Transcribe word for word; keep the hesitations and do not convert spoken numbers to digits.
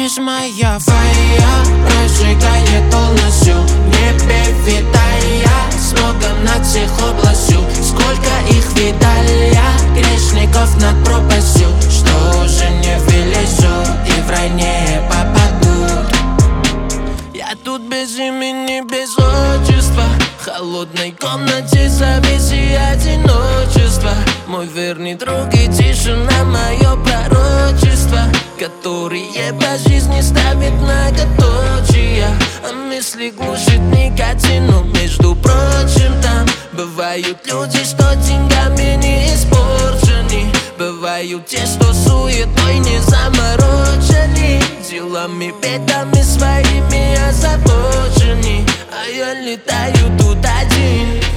лишь моя фая прожигает полностью. В небе витая, смогом над всех областью. Сколько их видали я, грешников над пропастью, что уже не вылезут и в рай не попадут. Я тут без имени, без отчества, в холодной комнате завис и одиночество. Мой верный друг и тишина, мое пророчество, которые по жизни ставят многоточия, а мысли глушит никотин. Но между прочим там бывают люди, что деньгами не испорчены. Бывают те, что суетой не заморочены, делами, бедами своими озабочены. А я летаю тут один.